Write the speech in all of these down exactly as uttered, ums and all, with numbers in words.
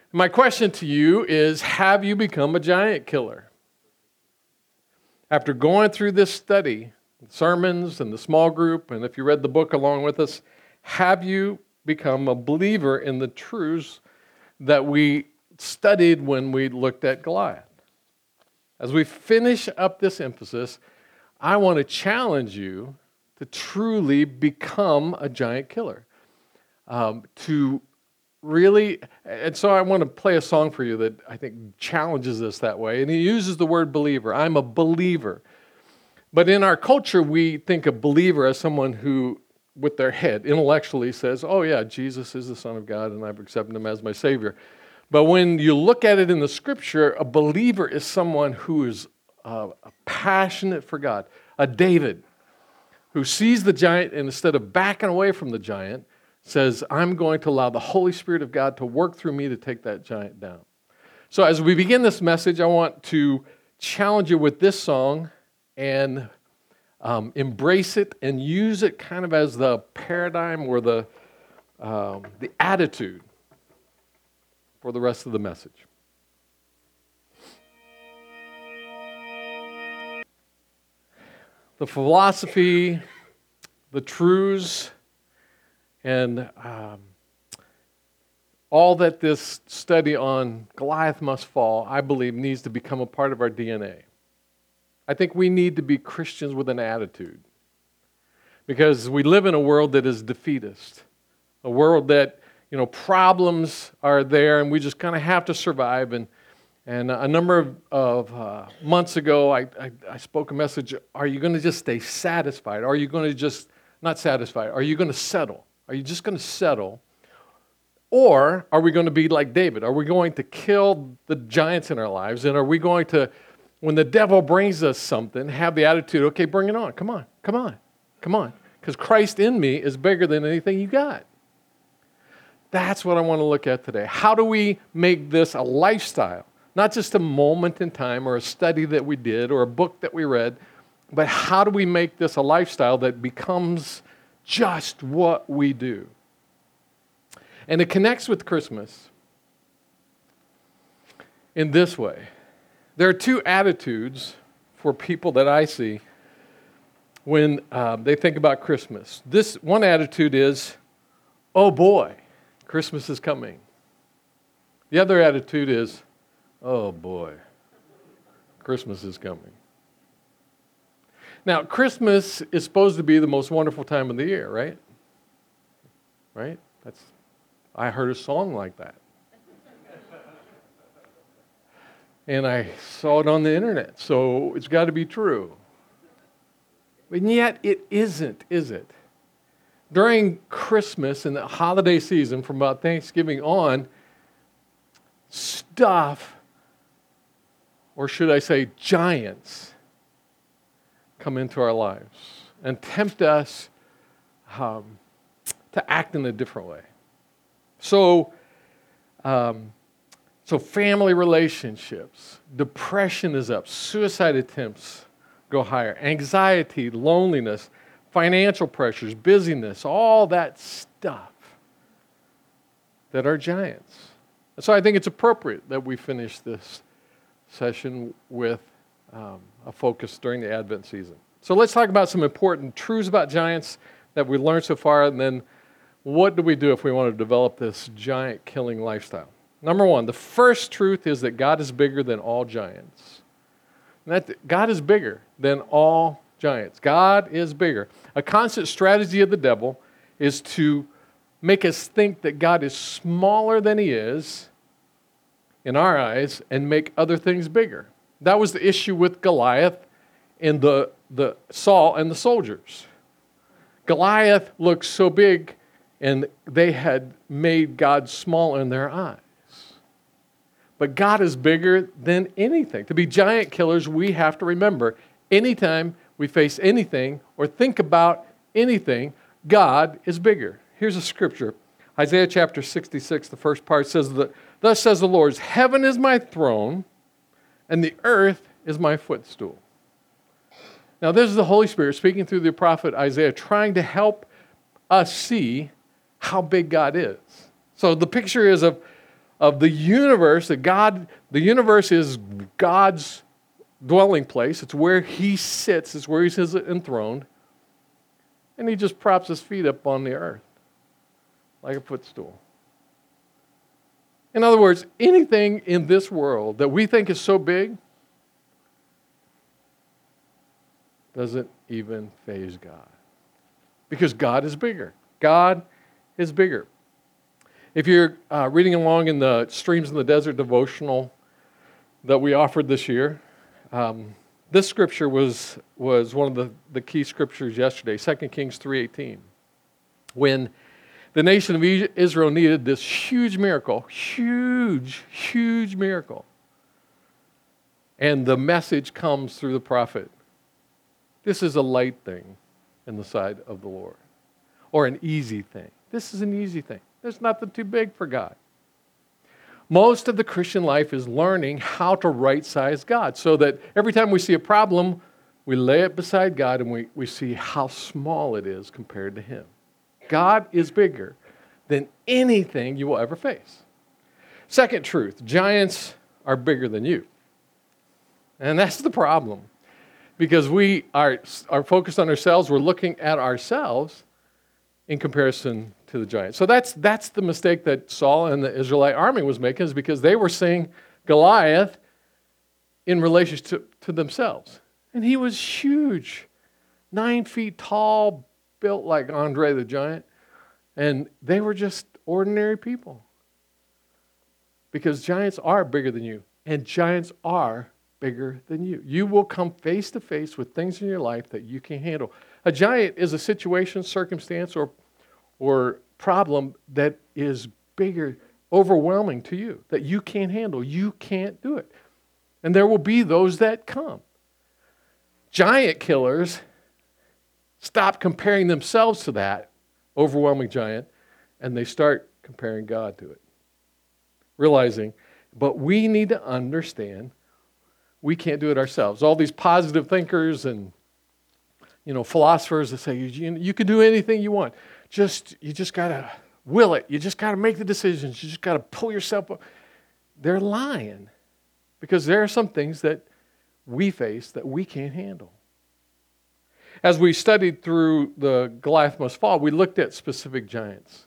My question to you is, have you become a giant killer? After going through this study, sermons and the small group, and if you read the book along with us, have you become a believer in the truths that we studied when we looked at Goliath? As we finish up this emphasis, I want to challenge you to truly become a giant killer. Um, to really, and so I want to play a song for you that I think challenges us that way. And he uses the word believer. I'm a believer. But in our culture, we think of believer as someone who, with their head, intellectually says, oh yeah, Jesus is the Son of God and I've accepted him as my Savior. But when you look at it in the Scripture, a believer is someone who is uh, passionate for God. A David who sees the giant and instead of backing away from the giant, says, I'm going to allow the Holy Spirit of God to work through me to take that giant down. So as we begin this message, I want to challenge you with this song and um, embrace it and use it kind of as the paradigm or the, um, the attitude for the rest of the message. The philosophy, the truths, and um, all that this study on Goliath must fall, I believe, needs to become a part of our D N A. I think we need to be Christians with an attitude. Because we live in a world that is defeatist. A world that, you know, problems are there and we just kind of have to survive. And, and a number of, of uh, months ago, I, I, I spoke a message, are you going to just stay satisfied? Are you going to just, not satisfied, are you going to settle? Are you just going to settle? Or are we going to be like David? Are we going to kill the giants in our lives? And are we going to, when the devil brings us something, have the attitude, okay, bring it on. Come on, come on, come on. Because Christ in me is bigger than anything you got. That's what I want to look at today. How do we make this a lifestyle? Not just a moment in time or a study that we did or a book that we read, but how do we make this a lifestyle that becomes just what we do? And it connects with Christmas in this way. There are two attitudes for people that I see when uh, they think about Christmas. This one attitude is, oh boy, Christmas is coming. The other attitude is, oh boy, Christmas is coming. Now, Christmas is supposed to be the most wonderful time of the year, right? Right? That's. I heard a song like that. And I saw it on the internet, so it's got to be true. And yet it isn't, is it? During Christmas and the holiday season, from about Thanksgiving on, stuff, or should I say giants, come into our lives and tempt us um, to act in a different way. So, um, so family relationships, depression is up, suicide attempts go higher, anxiety, loneliness, financial pressures, busyness, all that stuff that are giants. And so I think it's appropriate that we finish this session with um, a focus during the Advent season. So let's talk about some important truths about giants that we learned so far, and then what do we do if we want to develop this giant killing lifestyle? Number one, the first truth is that God is bigger than all giants. And that God is bigger than all giants. God is bigger. A constant strategy of the devil is to make us think that God is smaller than he is in our eyes and make other things bigger. That was the issue with Goliath and the, the Saul and the soldiers. Goliath looked so big and they had made God small in their eyes. But God is bigger than anything. To be giant killers, we have to remember, anytime we face anything or think about anything, God is bigger. Here's a scripture. Isaiah chapter sixty-six, the first part says, that, thus says the Lord, heaven is my throne, and the earth is my footstool. Now this is the Holy Spirit speaking through the prophet Isaiah, trying to help us see how big God is. So the picture is of of the universe, that God, the universe is God's dwelling place. It's where he sits. It's where he's enthroned. And he just props his feet up on the earth like a footstool. In other words, anything in this world that we think is so big doesn't even faze God. Because God is bigger. God is bigger. If you're uh, reading along in the Streams in the Desert devotional that we offered this year, um, this scripture was, was one of the, the key scriptures yesterday, Second Kings three eighteen. When the nation of Israel needed this huge miracle, huge, huge miracle. And the message comes through the prophet. This is a light thing in the sight of the Lord. Or an easy thing. This is an easy thing. There's nothing too big for God. Most of the Christian life is learning how to right-size God so that every time we see a problem, we lay it beside God and we, we see how small it is compared to him. God is bigger than anything you will ever face. Second truth, giants are bigger than you. And that's the problem. Because we are, are focused on ourselves, we're looking at ourselves in comparison to the giants. So that's, that's the mistake that Saul and the Israelite army was making, is because they were seeing Goliath in relation to, to themselves. And he was huge, nine feet tall, built like Andre the Giant, and they were just ordinary people. Because giants are bigger than you, and giants are bigger than you. You will come face to face with things in your life that you can't handle. A giant is a situation, circumstance, or, or problem that is bigger, overwhelming to you, that you can't handle. You can't do it. And there will be those that come. Giant killers stop comparing themselves to that overwhelming giant, and they start comparing God to it. Realizing, but we need to understand we can't do it ourselves. All these positive thinkers and, you know, philosophers that say you, you can do anything you want. Just you just gotta will it. You just gotta make the decisions. You just gotta pull yourself up. They're lying, because there are some things that we face that we can't handle. As we studied through the Goliath Must Fall, we looked at specific giants.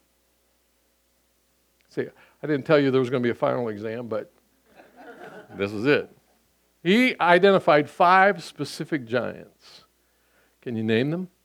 See, I didn't tell you there was going to be a final exam, but this is it. He identified five specific giants. Can you name them?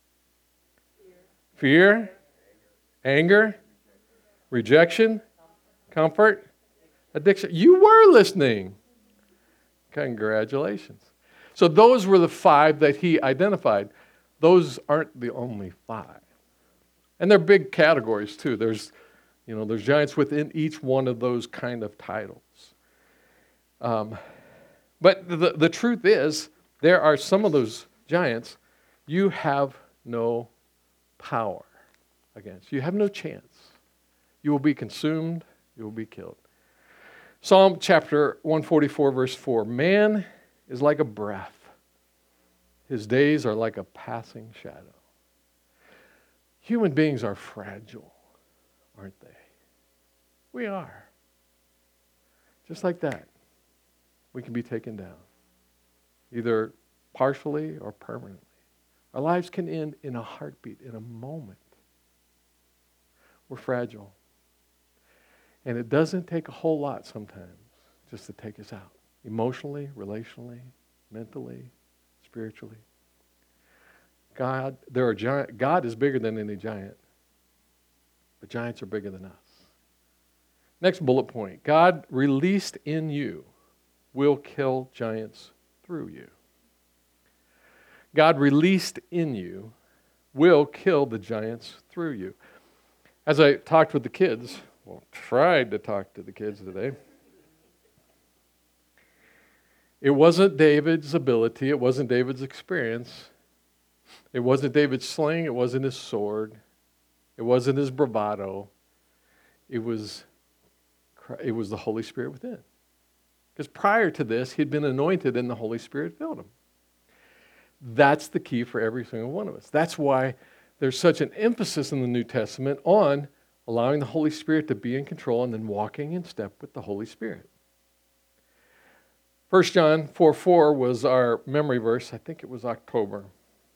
Fear, Fear anger, rejection, comfort, addiction. You were listening. Congratulations. So those were the five that he identified. Those aren't the only five. And they're big categories too. There's, you know, there's giants within each one of those kind of titles. Um, but the, the truth is, there are some of those giants you have no power against. You have no chance. You will be consumed. You will be killed. Psalm chapter one forty-four, verse four. Man is like a breath. His days are like a passing shadow. Human beings are fragile, aren't they? We are. Just like that, we can be taken down, either partially or permanently. Our lives can end in a heartbeat, in a moment. We're fragile. And it doesn't take a whole lot sometimes just to take us out. Emotionally, relationally, mentally, spiritually. God, there are giant, God is bigger than any giant. But giants are bigger than us. Next bullet point. God released in you will kill giants through you. God released in you will kill the giants through you. As I talked with the kids, well, tried to talk to the kids today, it wasn't David's ability, it wasn't David's experience, it wasn't David's sling, it wasn't his sword, it wasn't his bravado, it was, it was the Holy Spirit within. Because prior to this, he'd been anointed and the Holy Spirit filled him. That's the key for every single one of us. That's why there's such an emphasis in the New Testament on allowing the Holy Spirit to be in control, and then walking in step with the Holy Spirit. First John four four was our memory verse. I think it was October.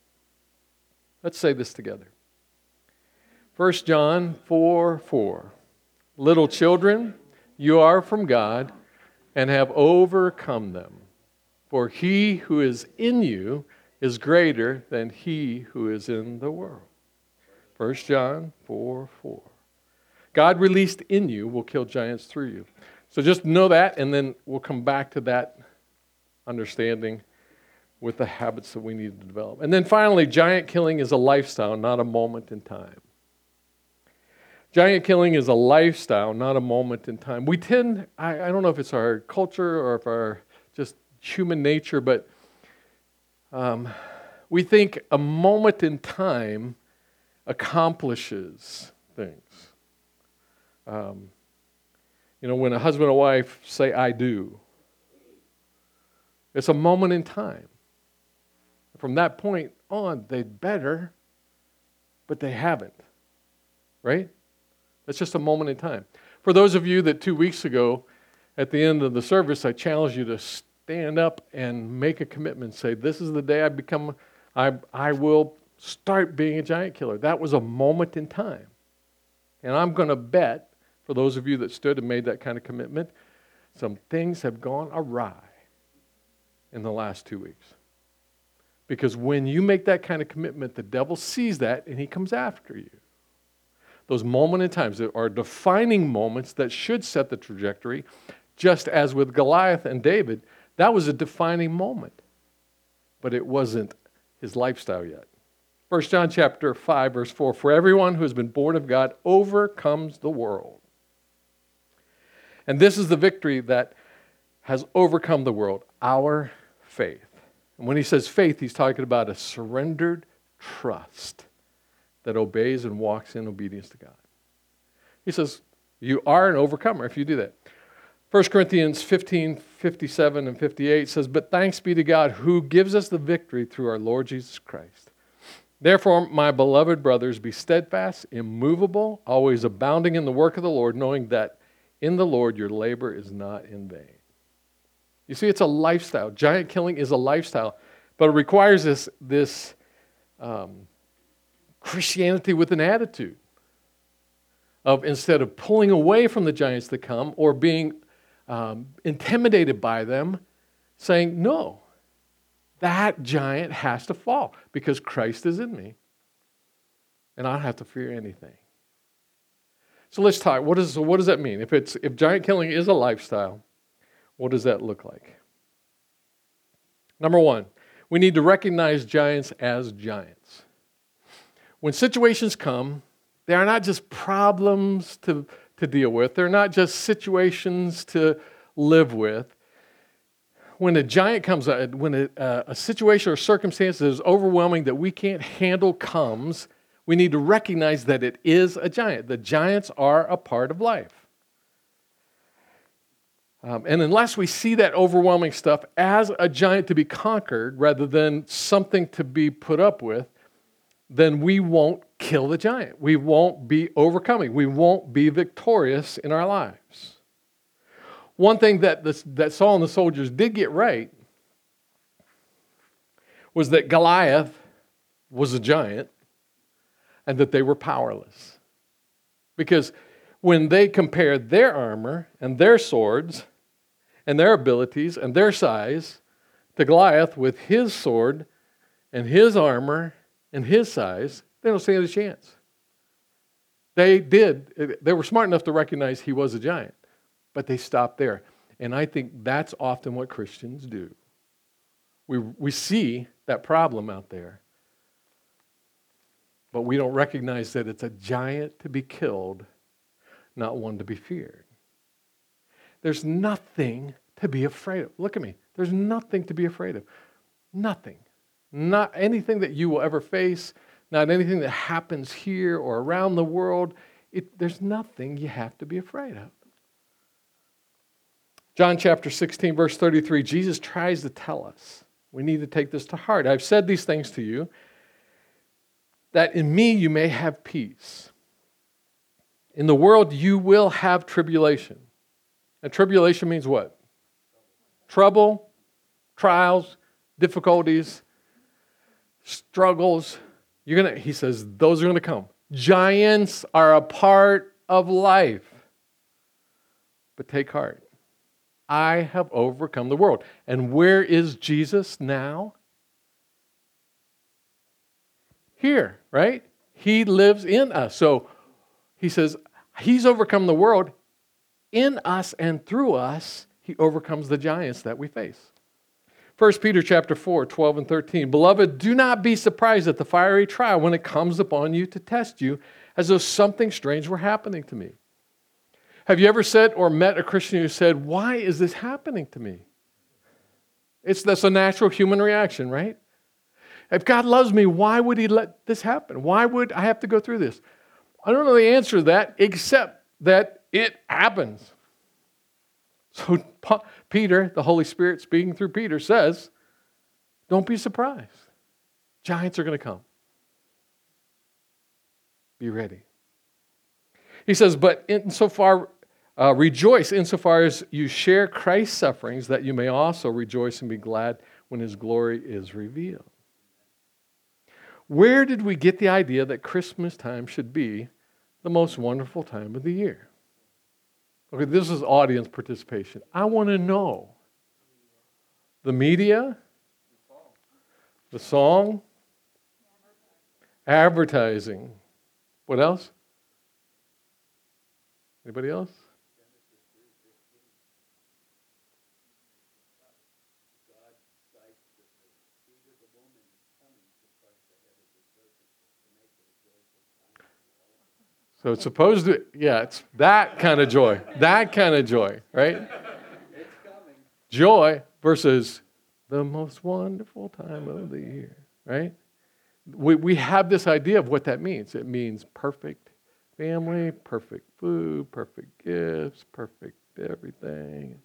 Let's say this together. First John four four. Little children, you are from God and have overcome them. For he who is in you is greater than he who is in the world. First John four four. God released in you will kill giants through you. So just know that, and then we'll come back to that understanding with the habits that we need to develop. And then finally, giant killing is a lifestyle, not a moment in time. Giant killing is a lifestyle, not a moment in time. We tend, I, I don't know if it's our culture or if our just human nature, but um, we think a moment in time accomplishes things. Um, you know, when a husband and wife say, I do, it's a moment in time. From that point on, they'd better, but they haven't, right? It's just a moment in time. For those of you that two weeks ago, at the end of the service, I challenged you to stand up and make a commitment. Say, this is the day I become, I, I will start being a giant killer. That was a moment in time. And I'm going to bet, for those of you that stood and made that kind of commitment, some things have gone awry in the last two weeks. Because when you make that kind of commitment, the devil sees that and he comes after you. Those moment in times are defining moments that should set the trajectory, just as with Goliath and David, that was a defining moment. But it wasn't his lifestyle yet. First John chapter five, verse four, for everyone who has been born of God overcomes the world. And this is the victory that has overcome the world, our faith. And when he says faith, he's talking about a surrendered trust that obeys and walks in obedience to God. He says, you are an overcomer if you do that. First Corinthians fifteen, fifty-seven and fifty-eight says, but thanks be to God who gives us the victory through our Lord Jesus Christ. Therefore, my beloved brothers, be steadfast, immovable, always abounding in the work of the Lord, knowing that in the Lord your labor is not in vain. You see, it's a lifestyle. Giant killing is a lifestyle, but it requires this, this um, Christianity with an attitude of, instead of pulling away from the giants that come or being um, intimidated by them, saying, no, that giant has to fall because Christ is in me and I don't have to fear anything. So let's talk. What, is, so what does that mean? If, it's, if giant killing is a lifestyle, what does that look like? Number one, we need to recognize giants as giants. When situations come, they are not just problems to, to deal with. They're not just situations to live with. When a giant comes, when a, a situation or circumstance that is overwhelming that we can't handle comes, we need to recognize that it is a giant. The giants are a part of life. Um, and unless we see that overwhelming stuff as a giant to be conquered rather than something to be put up with, then we won't kill the giant. We won't be overcoming. We won't be victorious in our lives. One thing that, this, that Saul and the soldiers did get right was that Goliath was a giant and that they were powerless. Because when they compared their armor and their swords and their abilities and their size to Goliath with his sword and his armor and his size, they don't stand a chance. They did. They were smart enough to recognize he was a giant, but they stopped there. And I think that's often what Christians do. We, we see that problem out there, but we don't recognize that it's a giant to be killed, not one to be feared. There's nothing to be afraid of. Look at me. There's nothing to be afraid of. Nothing. Not anything that you will ever face, not anything that happens here or around the world. It, there's nothing you have to be afraid of. John chapter sixteen, verse thirty-three, Jesus tries to tell us, we need to take this to heart. I've said these things to you, that in me you may have peace. In the world you will have tribulation. And tribulation means what? Trouble, trials, difficulties, struggles. You're gonna, he says, those are going to come. Giants are a part of life. But take heart. I have overcome the world. And where is Jesus now? Here, right? He lives in us. So he says, he's overcome the world. In us and through us, he overcomes the giants that we face. First Peter chapter four, twelve and thirteen. Beloved, do not be surprised at the fiery trial when it comes upon you to test you, as though something strange were happening to me. Have you ever said or met a Christian who said, why is this happening to me? It's that's a natural human reaction, right? If God loves me, why would he let this happen? Why would I have to go through this? I don't know the answer to that, except that it happens. So Peter, the Holy Spirit speaking through Peter, says, don't be surprised. Giants are going to come. Be ready. He says, but insofar, uh, rejoice insofar as you share Christ's sufferings, that you may also rejoice and be glad when his glory is revealed. Where did we get the idea that Christmas time should be the most wonderful time of the year? Okay, this is audience participation. I want to know. The media, the song, advertising. What else? Anybody else? So it's supposed to, yeah, it's that kind of joy. That kind of joy, right? It's coming. Joy versus the most wonderful time of the year, right? We we have this idea of what that means. It means perfect family, perfect food, perfect gifts, perfect everything.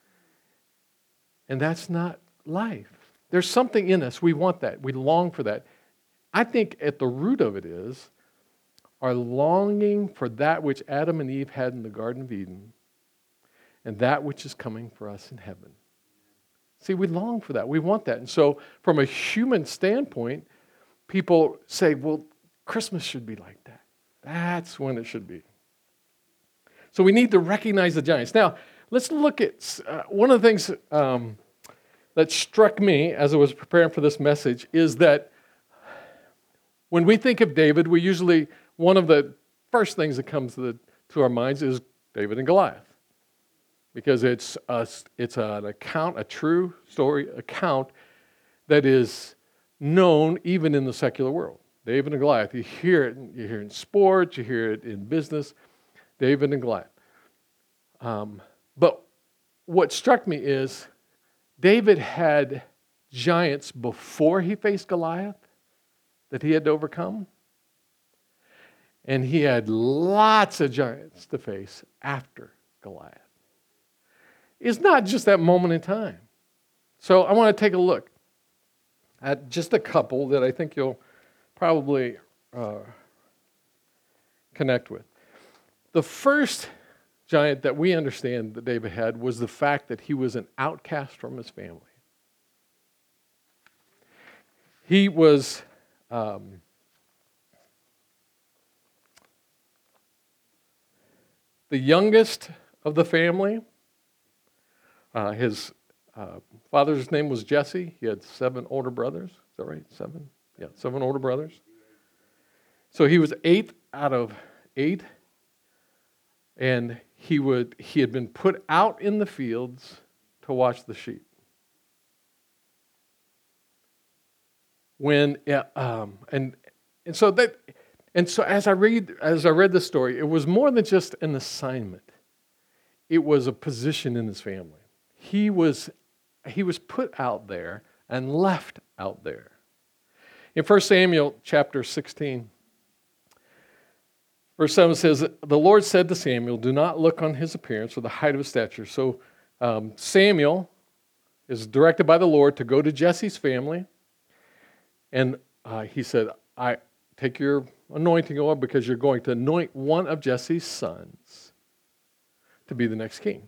And that's not life. There's something in us. We want that. We long for that. I think at the root of it is our longing for that which Adam and Eve had in the Garden of Eden and that which is coming for us in heaven. See, we long for that. We want that. And so from a human standpoint, people say, well, Christmas should be like that. That's when it should be. So we need to recognize the giants. Now, let's look at uh, one of the things um, that struck me as I was preparing for this message is that when we think of David, we usually, one of the first things that comes to, the, to our minds is David and Goliath. Because it's a, it's an account, a true story account that is known even in the secular world. David and Goliath. You hear it. You hear it in sports. You hear it in business. David and Goliath. Um, but what struck me is David had giants before he faced Goliath that he had to overcome. And he had lots of giants to face after Goliath. It's not just that moment in time. So I want to take a look at just a couple that I think you'll probably uh, connect with. The first giant that we understand that David had was the fact that he was an outcast from his family. He was um, the youngest of the family. Uh, his uh, father's name was Jesse. He had seven older brothers. Is that right? Seven? Yeah, seven older brothers. So he was eighth out of eight. And he would he had been put out in the fields to watch the sheep. When um, and and so that and so as I read as I read the story, it was more than just an assignment. It was a position in his family. He was he was put out there and left out there. In First Samuel chapter sixteen, verse seven says, the Lord said to Samuel, do not look on his appearance or the height of his stature. So um, Samuel is directed by the Lord to go to Jesse's family. And uh, he said, I take your anointing oil because you're going to anoint one of Jesse's sons to be the next king.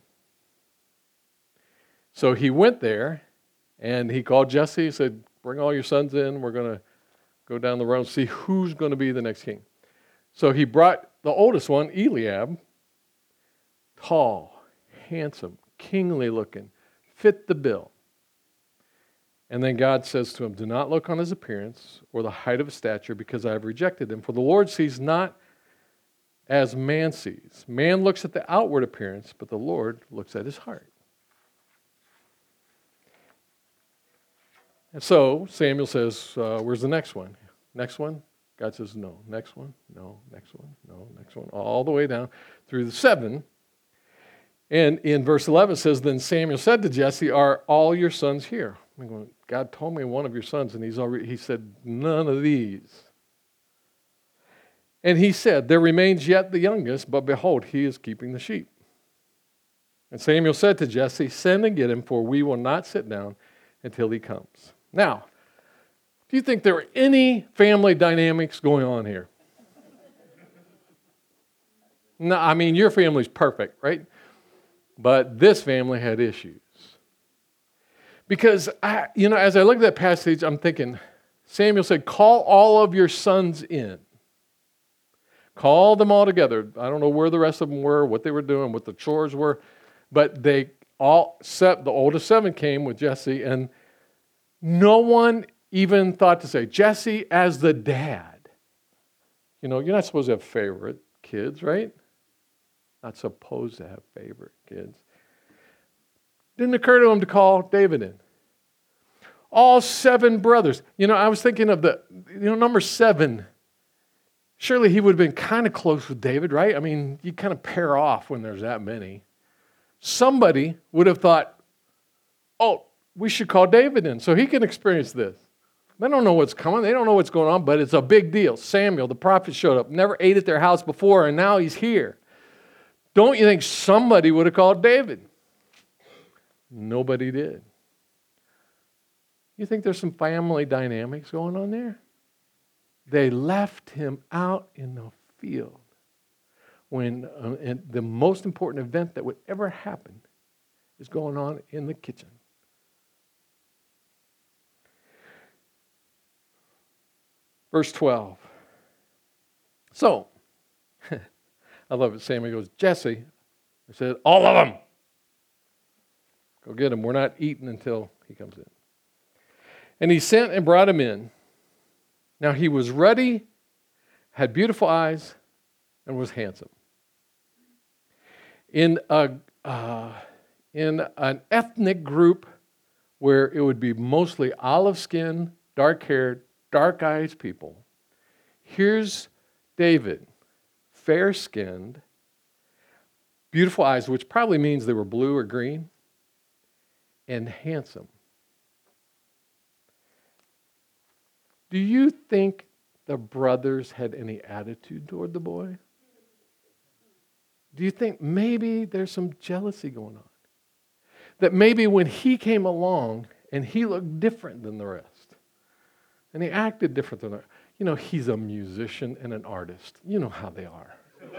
So he went there, and he called Jesse. He said, bring all your sons in. We're going to go down the road and see who's going to be the next king. So he brought the oldest one, Eliab, tall, handsome, kingly looking, fit the bill. And then God says to him, do not look on his appearance or the height of his stature, because I have rejected him. For the Lord sees not as man sees. Man looks at the outward appearance, but the Lord looks at his heart. And so Samuel says, uh, where's the next one? Next one? God says, no. Next one? No. Next one? No. Next one. All the way down through the seven. And in verse eleven it says, then Samuel said to Jesse, are all your sons here? I'm going, God told me one of your sons, and he's already, he said, none of these. And he said, there remains yet the youngest, but behold, he is keeping the sheep. And Samuel said to Jesse, send and get him, for we will not sit down until he comes. Now, do you think there are any family dynamics going on here? No, I mean, your family's perfect, right? But this family had issues. Because, I, you know, as I look at that passage, I'm thinking, Samuel said, call all of your sons in. Call them all together. I don't know where the rest of them were, what they were doing, what the chores were, but they all, except the oldest seven came with Jesse, and no one even thought to say, Jesse as the dad. You know, you're not supposed to have favorite kids, right? Not supposed to have favorite kids. Didn't occur to him to call David in. All seven brothers. You know, I was thinking of the, you know, number seven. Surely he would have been kind of close with David, right? I mean, you kind of pair off when there's that many. Somebody would have thought, oh, we should call David in so he can experience this. They don't know what's coming. They don't know what's going on, but it's a big deal. Samuel, the prophet, showed up. Never ate at their house before, and now he's here. Don't you think somebody would have called David? Nobody did. You think there's some family dynamics going on there? They left him out in the field when uh, and the most important event that would ever happen is going on in the kitchen. Verse twelve. So, I love it. Samuel goes, Jesse, I said, all of them. Go get him. We're not eating until he comes in. And he sent and brought him in. Now he was ruddy, had beautiful eyes, and was handsome. In a uh, in an ethnic group where it would be mostly olive skin, dark haired, dark eyed people, here's David, fair skinned, beautiful eyes, which probably means they were blue or green, and handsome. Do you think the brothers had any attitude toward the boy? Do you think maybe there's some jealousy going on? That maybe when he came along and he looked different than the rest, and he acted different than the rest, you know, he's a musician and an artist. You know how they are.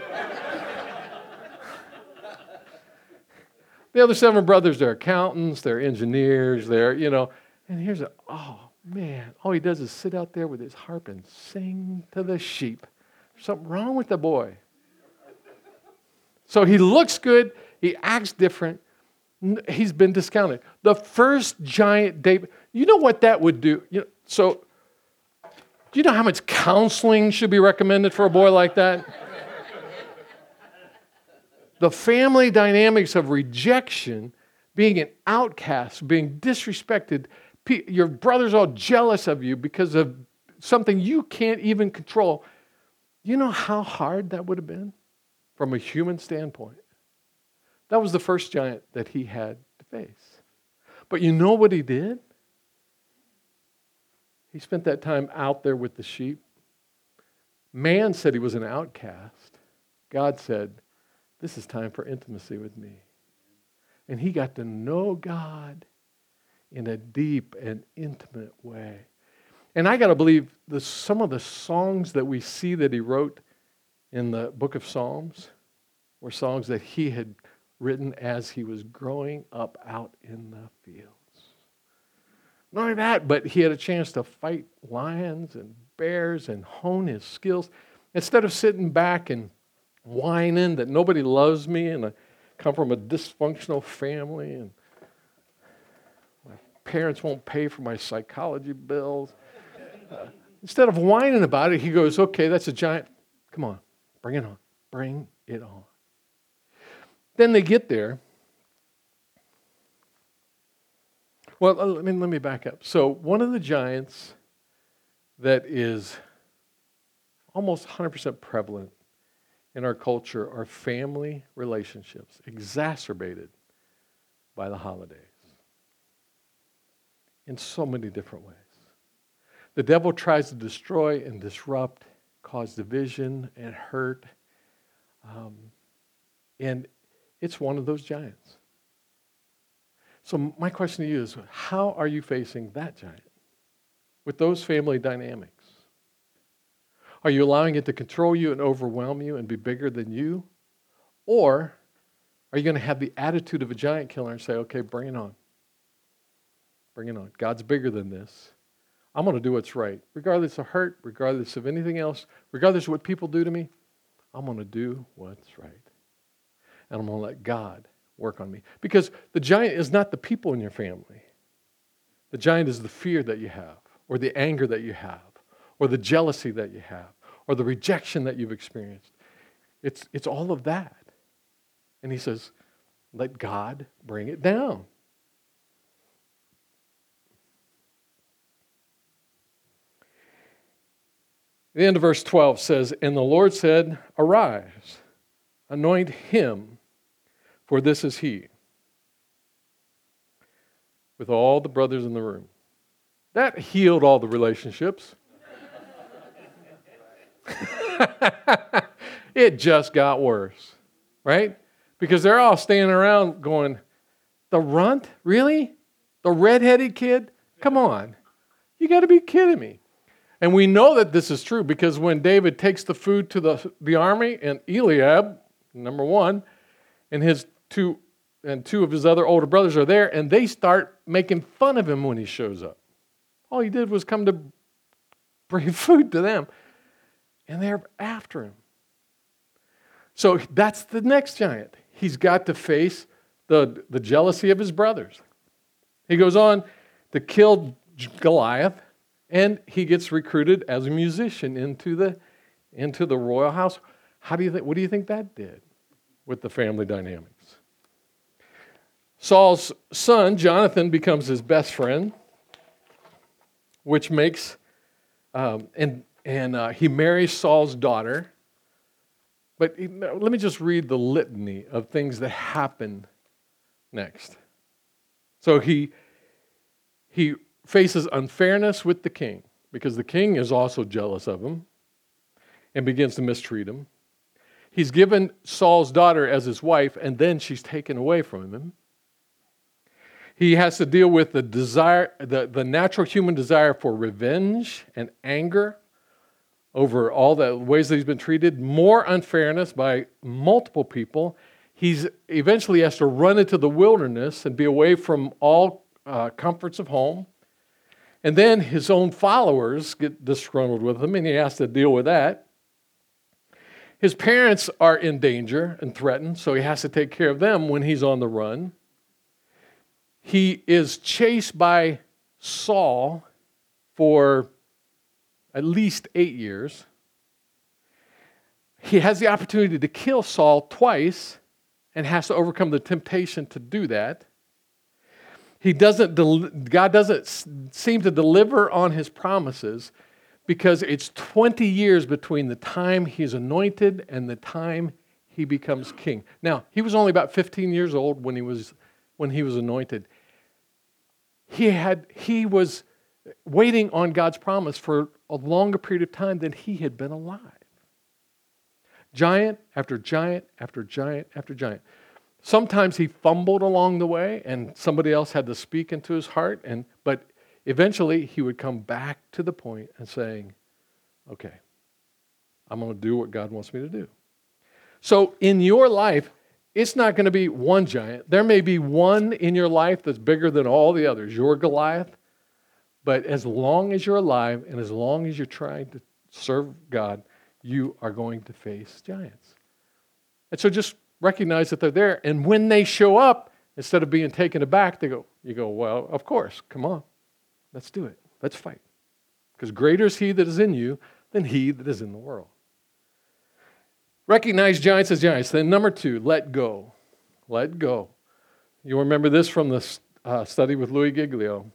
The other seven brothers, they're accountants, they're engineers, they're, you know, and here's a, oh, man, all he does is sit out there with his harp and sing to the sheep. There's something wrong with the boy. So he looks good, he acts different, he's been discounted. The first giant David, you know what that would do? You know, so, do you know how much counseling should be recommended for a boy like that? The family dynamics of rejection, being an outcast, being disrespected, your brother's all jealous of you because of something you can't even control. You know how hard that would have been from a human standpoint? That was the first giant that he had to face. But you know what he did? He spent that time out there with the sheep. Man said he was an outcast. God said, this is time for intimacy with me. And he got to know God in a deep and intimate way. And I got to believe the, some of the songs that we see that he wrote in the book of Psalms were songs that he had written as he was growing up out in the fields. Not only that, but he had a chance to fight lions and bears and hone his skills. Instead of sitting back and whining that nobody loves me and I come from a dysfunctional family and my parents won't pay for my psychology bills. Uh, instead of whining about it, he goes, okay, that's a giant. Come on, bring it on. Bring it on. Then they get there. Well, let me, let me back up. So one of the giants that is almost one hundred percent prevalent in our culture are family relationships, exacerbated by the holidays in so many different ways. The devil tries to destroy and disrupt, cause division and hurt. Um, and it's one of those giants. So my question to you is, how are you facing that giant with those family dynamics? Are you allowing it to control you and overwhelm you and be bigger than you? Or are you going to have the attitude of a giant killer and say, okay, bring it on. Bring it on. God's bigger than this. I'm going to do what's right. Regardless of hurt, regardless of anything else, regardless of what people do to me, I'm going to do what's right. And I'm going to let God work on me. Because the giant is not the people in your family. The giant is the fear that you have, or the anger that you have, or the jealousy that you have, or the rejection that you've experienced. It's, it's all of that. And he says, let God bring it down. The end of verse twelve says, and the Lord said, arise, anoint him, for this is he, with all the brothers in the room. That healed all the relationships. It just got worse, right? Because they're all standing around going, the runt? Really? The redheaded kid? Come on. You got to be kidding me. And we know that this is true because when David takes the food to the, the army, and Eliab, number one, and his two and two of his other older brothers are there, and they start making fun of him when he shows up. All he did was come to bring food to them, and they're after him. So that's the next giant. He's got to face the, the jealousy of his brothers. He goes on to kill Goliath, and he gets recruited as a musician into the, into the royal house. How do you think? What do you think that did with the family dynamics? Saul's son, Jonathan, becomes his best friend, which makes, um, and, and uh, he marries Saul's daughter. But he, let me just read the litany of things that happen next. So he, he faces unfairness with the king, because the king is also jealous of him and begins to mistreat him. He's given Saul's daughter as his wife, and then she's taken away from him. He has to deal with the desire, the, the natural human desire for revenge and anger over all the ways that he's been treated, more unfairness by multiple people. He's eventually has to run into the wilderness and be away from all uh, comforts of home. And then his own followers get disgruntled with him, and he has to deal with that. His parents are in danger and threatened, so he has to take care of them when he's on the run. He is chased by Saul for at least eight years. He has the opportunity to kill Saul twice and has to overcome the temptation to do that. He doesn't. God doesn't seem to deliver on his promises because it's twenty years between the time he's anointed and the time he becomes king. Now, he was only about fifteen years old when he was when he was anointed. He had he was waiting on God's promise for a longer period of time than he had been alive. Giant after giant after giant after giant. Sometimes he fumbled along the way and somebody else had to speak into his heart, and but eventually he would come back to the point and saying, okay, I'm going to do what God wants me to do. So in your life, it's not going to be one giant. There may be one in your life that's bigger than all the others. You're Goliath. But as long as you're alive and as long as you're trying to serve God, you are going to face giants. And so just recognize that they're there. And when they show up, instead of being taken aback, they go, you go, well, of course, come on. Let's do it. Let's fight. Because greater is he that is in you than he that is in the world. Recognize giants as giants. Then number two, let go. Let go. You'll remember this from the uh, study with Louis Giglio.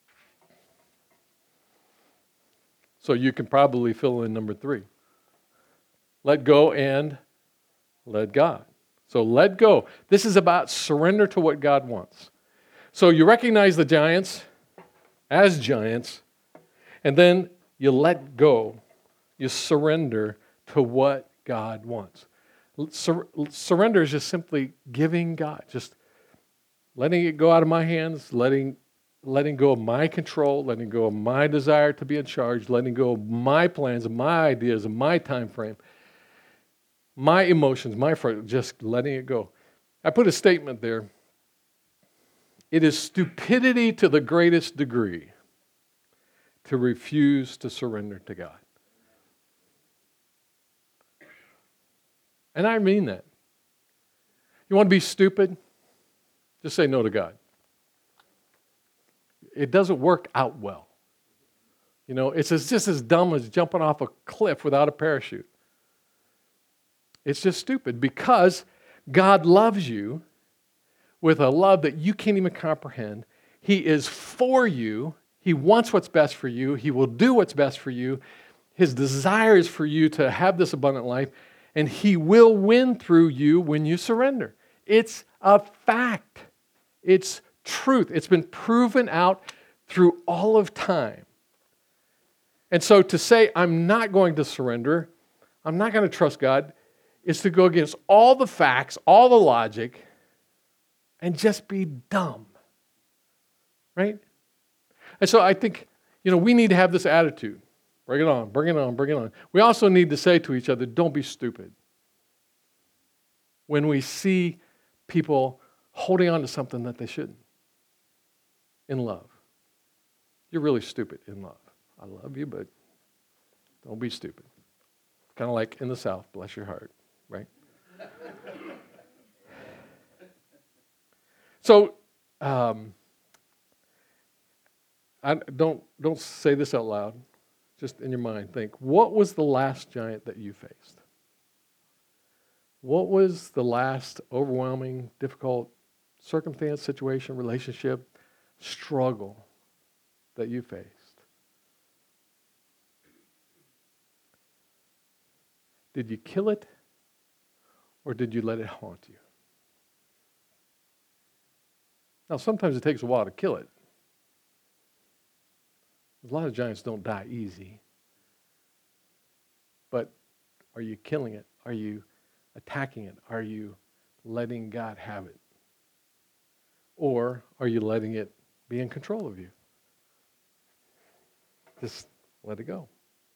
So you can probably fill in number three. Let go and let God. So let go. This is about surrender to what God wants. So you recognize the giants as giants, and then you let go. You surrender to what God wants. Sur- surrender is just simply giving God, just letting it go out of my hands, letting letting go of my control, letting go of my desire to be in charge, letting go of my plans, my ideas, my time frame, my emotions, my fright, just letting it go. I put a statement there. It is stupidity to the greatest degree to refuse to surrender to God. And I mean that. You want to be stupid? Just say no to God. It doesn't work out well. You know, it's as, just as dumb as jumping off a cliff without a parachute. It's just stupid because God loves you with a love that you can't even comprehend. He is for you. He wants what's best for you. He will do what's best for you. His desire is for you to have this abundant life, and He will win through you when you surrender. It's a fact. It's truth. It's been proven out through all of time. And so to say, I'm not going to surrender, I'm not going to trust God, is to go against all the facts, all the logic, and just be dumb. Right? And so I think, you know, we need to have this attitude. Bring it on, bring it on, bring it on. We also need to say to each other, don't be stupid. When we see people holding on to something that they shouldn't. In love. You're really stupid in love. I love you, but don't be stupid. Kind of like in the South, bless your heart, right? So, um, I don't don't say this out loud. Just in your mind, think, what was the last giant that you faced? What was the last overwhelming, difficult circumstance, situation, relationship, struggle that you faced? Did you kill it, or did you let it haunt you? Now, sometimes it takes a while to kill it. A lot of giants don't die easy. But are you killing it? Are you attacking it? Are you letting God have it? Or are you letting it be in control of you? Just let it go.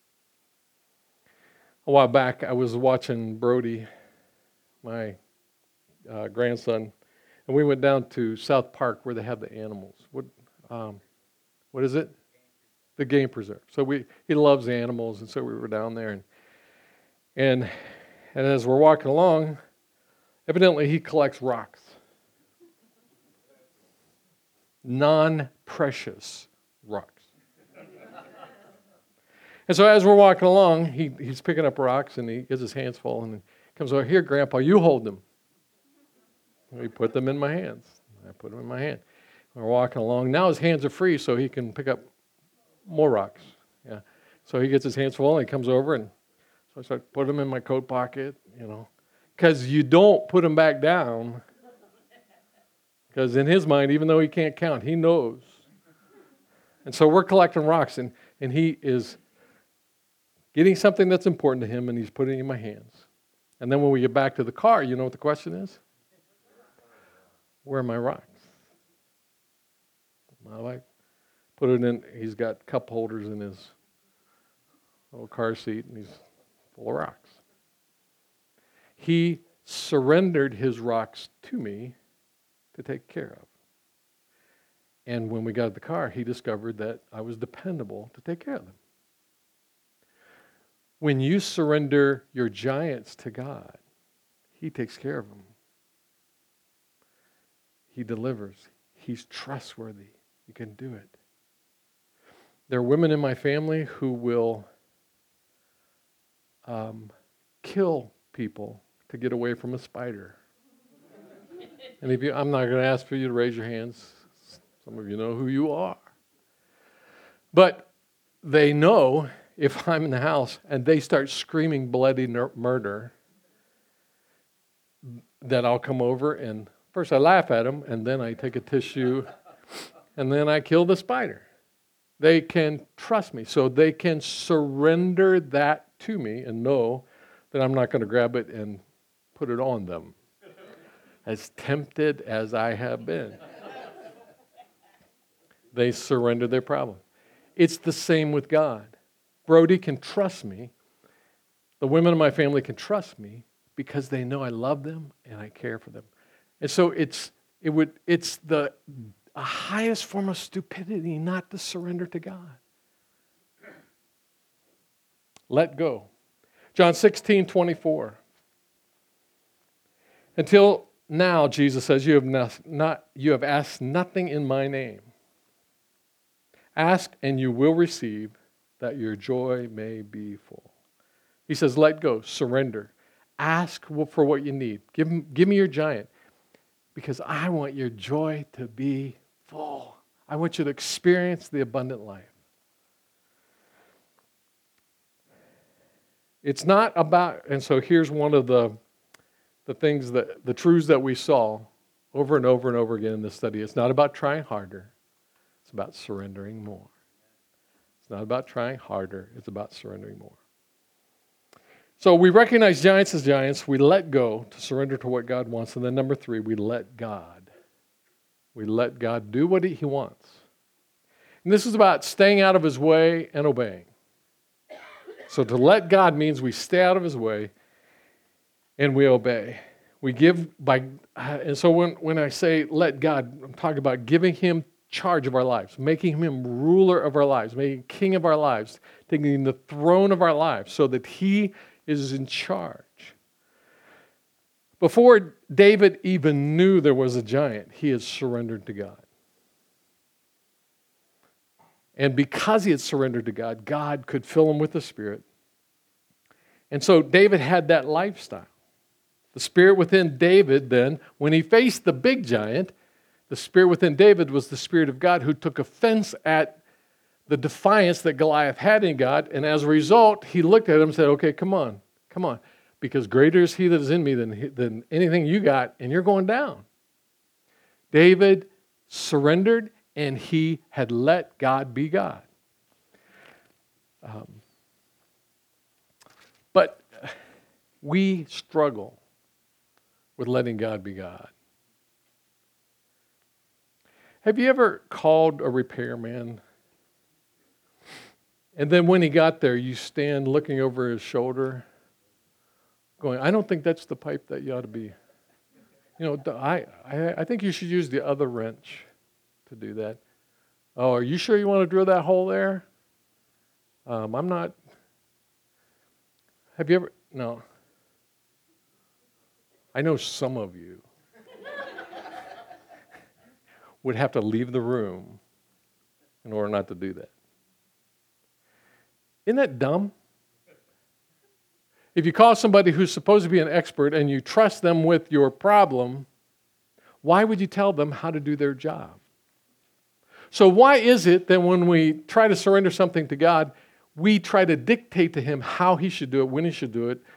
A while back, I was watching Brody, my uh, grandson, and we went down to South Park where they have the animals. What, um, what is it? The game preserve. So we he loves animals, and so we were down there, and and and as we're walking along, evidently he collects rocks, non-precious rocks. And so as we're walking along, he, he's picking up rocks, and he gets his hands full, and he comes over, here, Grandpa, you hold them. And we put them in my hands. I put them in my hand. We're walking along. Now his hands are free, so he can pick up more rocks. Yeah. So he gets his hands full, and he comes over, and so I start put them in my coat pocket, you know, because you don't put them back down, because in his mind, even though he can't count, he knows. And so we're collecting rocks, and, and he is getting something that's important to him, and he's putting it in my hands. And then when we get back to the car, you know what the question is? Where are my rocks? My wife put it in, he's got cup holders in his little car seat, and he's full of rocks. He surrendered his rocks to me to take care of. And when we got the car, he discovered that I was dependable to take care of them. When you surrender your giants to God, he takes care of them. He delivers. He's trustworthy. You can do it. There are women in my family who will um, kill people to get away from a spider. And if you, I'm not going to ask for you to raise your hands. Some of you know who you are. But they know if I'm in the house and they start screaming bloody ner- murder, that I'll come over and first I laugh at them, and then I take a tissue, and then I kill the spider. They can trust me, so they can surrender that to me and know that I'm not going to grab it and put it on them, as tempted as I have been. They surrender their problem. It's the same with God. Brody can trust me. The women in my family can trust me because they know I love them and I care for them. And so it's it would it's the highest form of stupidity not to surrender to God. Let go. John sixteen twenty-four. Until now, Jesus says, you have not, not you have asked nothing in my name. Ask and you will receive, that your joy may be full. He says, let go, surrender. Ask for what you need. Give, give me your giant, because I want your joy to be full. I want you to experience the abundant life. It's not about, and so here's one of the, the things that, the truths that we saw over and over and over again in this study. It's not about trying harder. It's about surrendering more. It's not about trying harder. It's about surrendering more. So we recognize giants as giants. We let go to surrender to what God wants. And then number three, we let God. We let God do what he wants. And this is about staying out of his way and obeying. So to let God means we stay out of his way and we obey. We give by, and so when, when I say let God, I'm talking about giving him charge of our lives, making him ruler of our lives, making king of our lives, taking the throne of our lives so that he is in charge. Before David even knew there was a giant, he had surrendered to God. And because he had surrendered to God, God could fill him with the Spirit. And so David had that lifestyle. The Spirit within David then, when he faced the big giant, the Spirit within David was the Spirit of God who took offense at the defiance that Goliath had in God. And as a result, he looked at him and said, okay, come on, come on. Because greater is he that is in me than, than anything you got, and you're going down. David surrendered, and he had let God be God. Um, but we struggle with letting God be God. Have you ever called a repairman, and then when he got there, you stand looking over his shoulder, going, I don't think that's the pipe that you ought to be. You know, I, I, I think you should use the other wrench to do that. Oh, are you sure you want to drill that hole there? Um, I'm not. Have you ever? No. I know some of you would have to leave the room in order not to do that. Isn't that dumb? If you call somebody who's supposed to be an expert and you trust them with your problem, why would you tell them how to do their job? So why is it that when we try to surrender something to God, we try to dictate to him how he should do it, when he should do it,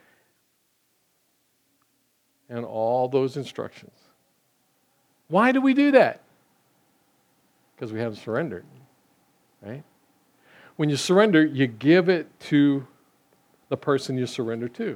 and all those instructions? Why do we do that? Because we haven't surrendered, right? When you surrender, you give it to the person you surrender to.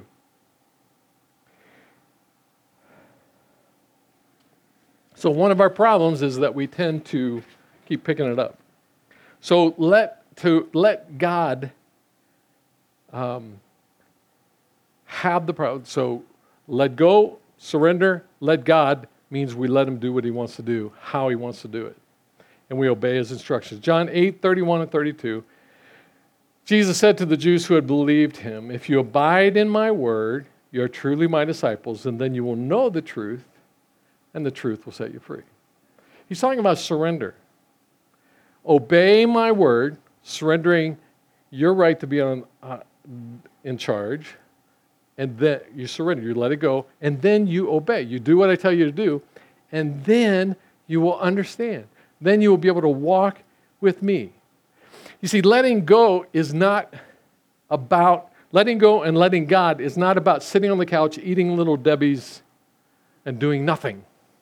So one of our problems is that we tend to keep picking it up. So let to let God um, have the problem. So let go, surrender, let God means we let him do what he wants to do, how he wants to do it. And we obey his instructions. John eight, thirty-one and thirty-two. Jesus said to the Jews who had believed him, if you abide in my word, you are truly my disciples, and then you will know the truth, and the truth will set you free. He's talking about surrender. Obey my word, surrendering your right to be on uh, in charge, and then you surrender, you let it go, and then you obey. You do what I tell you to do, and then you will understand. Then you will be able to walk with me. You see, letting go is not about, letting go and letting God is not about sitting on the couch, eating Little Debbie's, and doing nothing.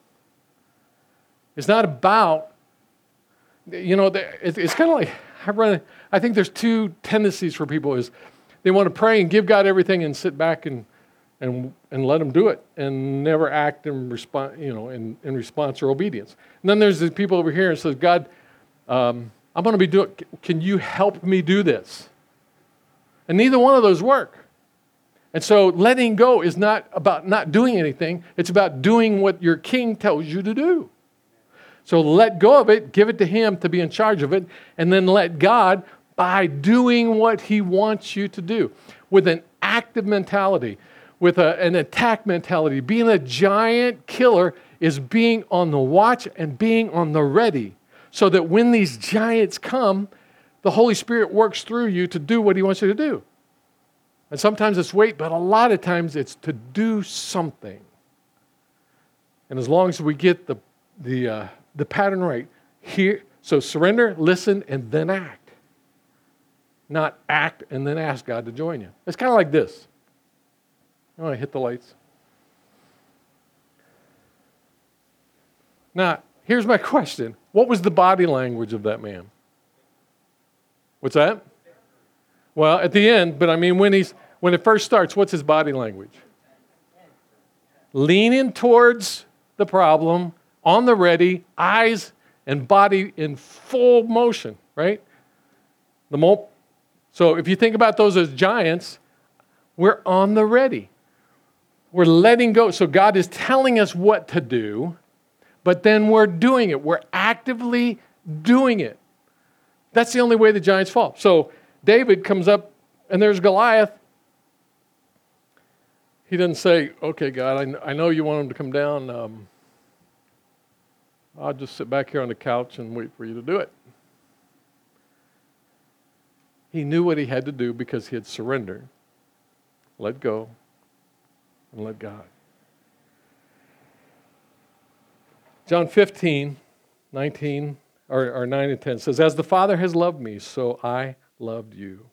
It's not about, you know, it's kind of like, I run, I think there's two tendencies for people is they want to pray and give God everything and sit back and and and let him do it and never act in response, you know, in, in response or obedience. And then there's the people over here and says, God, um, I'm going to be doing, can you help me do this? And neither one of those work. And so letting go is not about not doing anything. It's about doing what your king tells you to do. So let go of it, give it to him to be in charge of it, and then let God by doing what he wants you to do with an active mentality, with a, an attack mentality. Being a giant killer is being on the watch and being on the ready. So that when these giants come, the Holy Spirit works through you to do what he wants you to do. And sometimes it's wait, but a lot of times it's to do something. And as long as we get the the uh, the pattern right, here, so surrender, listen, and then act. Not act and then ask God to join you. It's kind of like this. I want to hit the lights. Now, here's my question. What was the body language of that man? What's that? Well, at the end, but I mean when he's when it first starts, what's his body language? Leaning towards the problem, on the ready, eyes and body in full motion, right? The mo- So if you think about those as giants, we're on the ready. We're letting go. So God is telling us what to do, but then we're doing it. We're actively doing it. That's the only way the giants fall. So David comes up, and there's Goliath. He doesn't say, okay, God, I, I know you want him to come down. Um, I'll just sit back here on the couch and wait for you to do it. He knew what he had to do because he had surrendered, let go, and let God. John fifteen, nineteen, or, or nine and ten says, as the Father has loved me, so I loved you.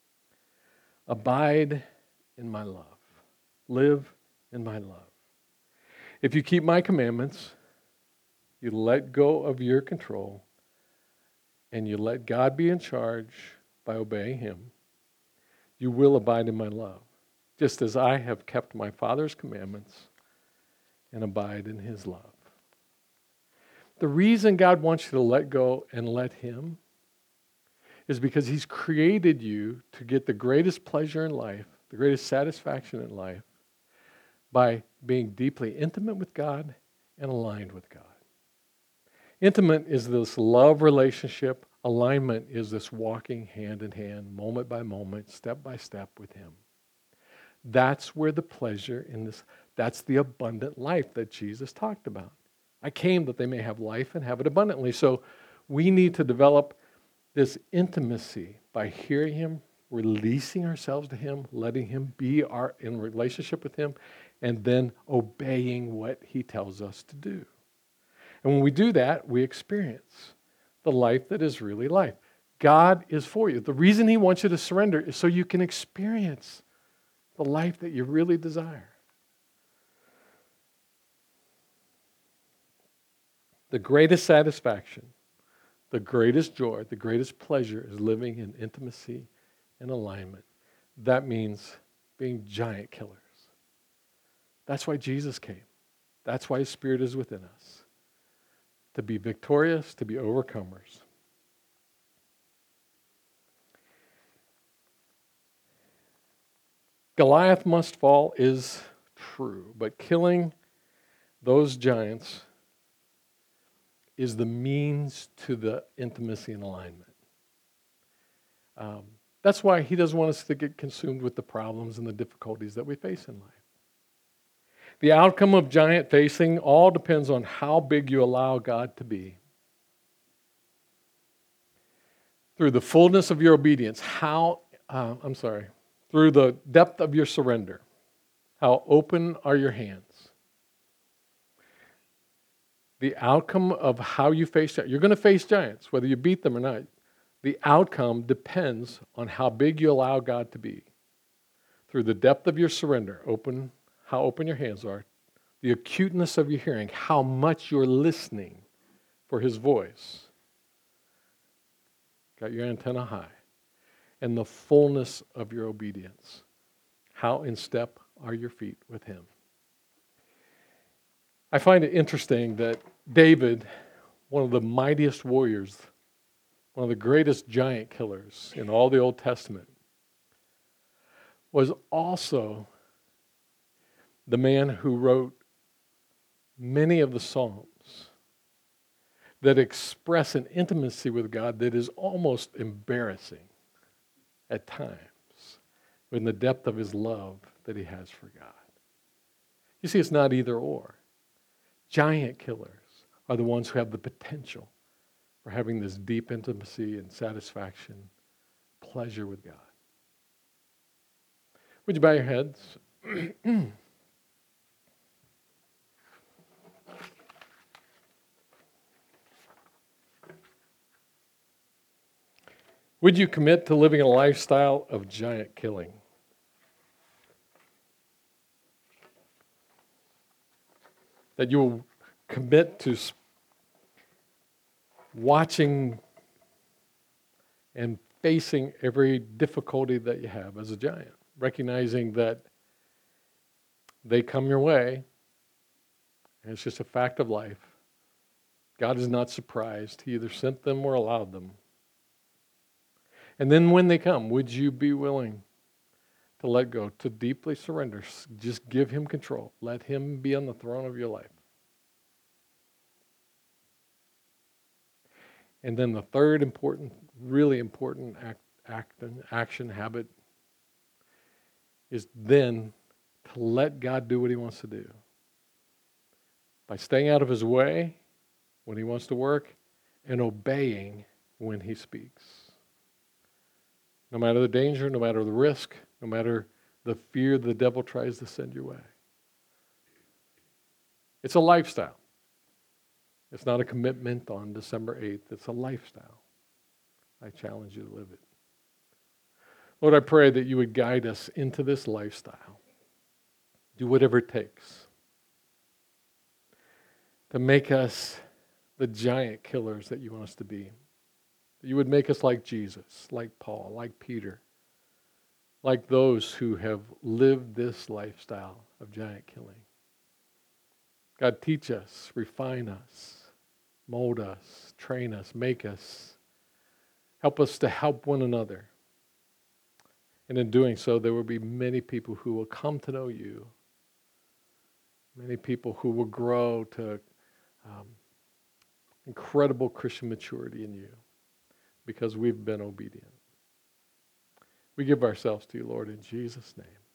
Abide in my love. Live in my love. If you keep my commandments, you let go of your control, and you let God be in charge by obeying him, you will abide in my love, just as I have kept my Father's commandments and abide in his love. The reason God wants you to let go and let him is because he's created you to get the greatest pleasure in life, the greatest satisfaction in life, by being deeply intimate with God and aligned with God. Intimate is this love relationship. Alignment is this walking hand in hand, moment by moment, step by step with him. That's where the pleasure in this, that's the abundant life that Jesus talked about. I came that they may have life and have it abundantly. So we need to develop this intimacy by hearing him, releasing ourselves to him, letting him be our in relationship with him, and then obeying what he tells us to do. And when we do that, we experience the life that is really life. God is for you. The reason he wants you to surrender is so you can experience the life that you really desire. The greatest satisfaction, the greatest joy, the greatest pleasure is living in intimacy and alignment. That means being giant killers. That's why Jesus came. That's why his Spirit is within us. To be victorious, to be overcomers. Goliath must fall is true, but killing those giants is the means to the intimacy and alignment. Um, that's why he doesn't want us to get consumed with the problems and the difficulties that we face in life. The outcome of giant facing all depends on how big you allow God to be. Through the fullness of your obedience, how, uh, I'm sorry, through the depth of your surrender, how open are your hands? The outcome of how you face giants, you're going to face giants, whether you beat them or not. The outcome depends on how big you allow God to be. Through the depth of your surrender, open, how open your hands are, the acuteness of your hearing, how much you're listening for His voice. Got your antenna high. And the fullness of your obedience. How in step are your feet with Him? I find it interesting that David, one of the mightiest warriors, one of the greatest giant killers in all the Old Testament, was also the man who wrote many of the Psalms that express an intimacy with God that is almost embarrassing at times in the depth of his love that he has for God. You see, it's not either or. Giant killers are the ones who have the potential for having this deep intimacy and satisfaction, pleasure with God. Would you bow your heads? Would you commit to living a lifestyle of giant killing? That you will commit to watching and facing every difficulty that you have as a giant, recognizing that they come your way, and it's just a fact of life. God is not surprised. He either sent them or allowed them. And then when they come, would you be willing to let go, to deeply surrender? Just give Him control. Let Him be on the throne of your life. And then the third important, really important act, act, action habit is then to let God do what He wants to do. By staying out of His way when He wants to work and obeying when He speaks. No matter the danger, no matter the risk, no matter the fear the devil tries to send your way. It's a lifestyle. It's not a commitment on December eighth. It's a lifestyle. I challenge you to live it. Lord, I pray that you would guide us into this lifestyle. Do whatever it takes to make us the giant killers that you want us to be. You would make us like Jesus, like Paul, like Peter, like those who have lived this lifestyle of giant killing. God, teach us, refine us, mold us, train us, make us. Help us to help one another. And in doing so, there will be many people who will come to know you, many people who will grow to um, incredible Christian maturity in you. Because we've been obedient. We give ourselves to you, Lord, in Jesus' name.